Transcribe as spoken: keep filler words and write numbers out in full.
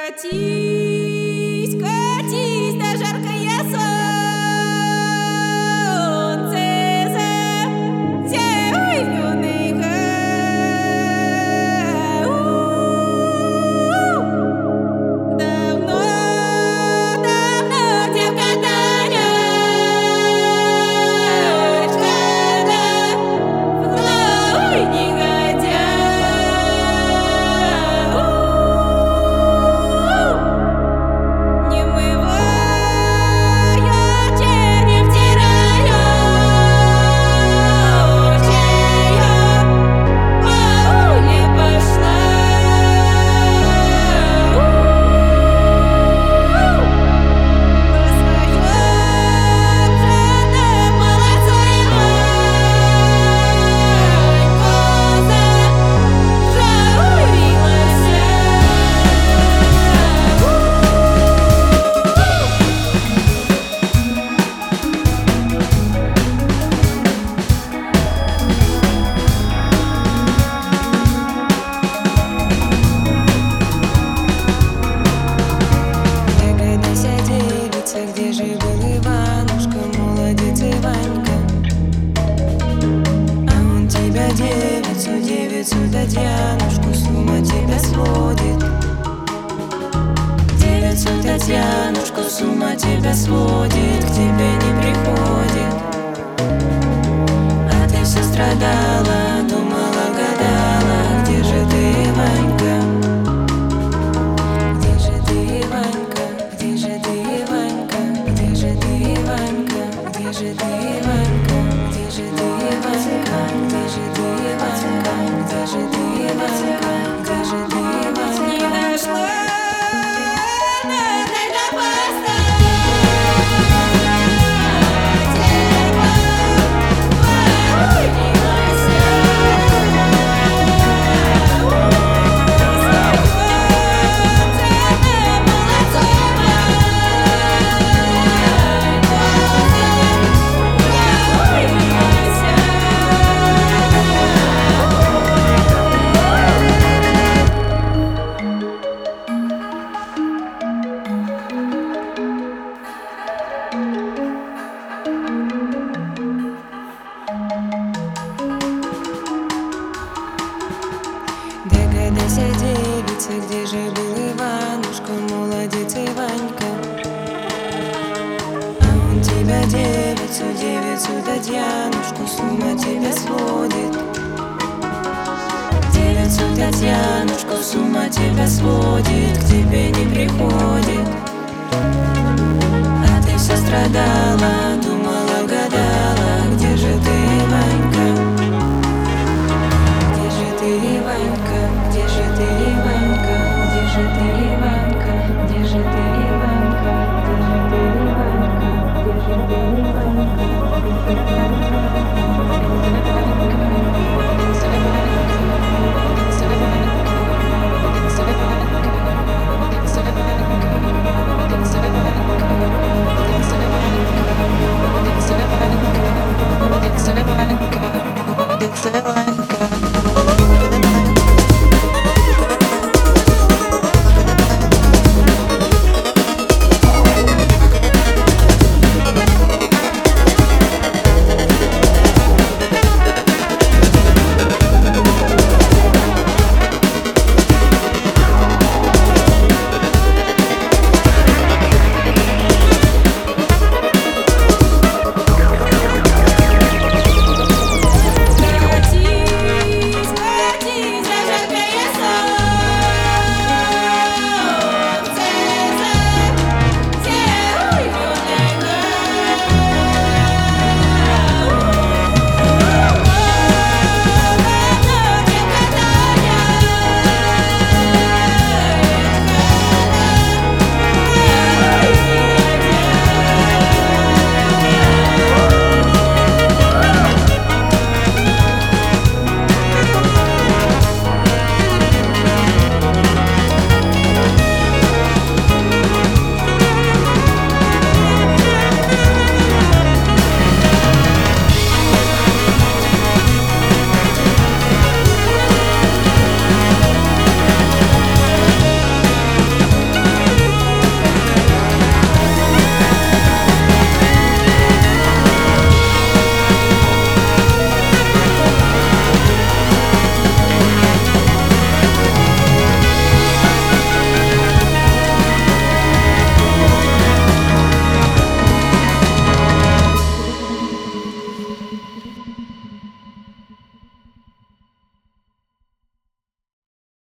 Катись, катись на жаркое солнце за зеленый гай. Давно, давно девка Танечка, в голову не годя. Где же был Иванушка, молодец Иванька? А он тебя, девицу, девицу Татьянушку, с ума тебя сводит. Девицу Татьянушку, с ума тебя сводит, к тебе не приходит. А ты все страдала, думала, гадала, где же ты, Иванька? Где же ты, Иванька? Где же ты, Иванька? Где же ты, Иванька? Где же ты, Иванька? Где же ты, Иванька? Где же ты, Иванька? Где же ты, Иванька? Где же ты, Иванька? Не дошла до поста. Догадайся, девица, где же был Иванушка, молодец Иванька? А он тебя, девицу, девицу Татьянушку, с ума тебя сводит. Девицу Татьянушку, с ума тебя сводит, к тебе не приходит. А ты все страдала, думала,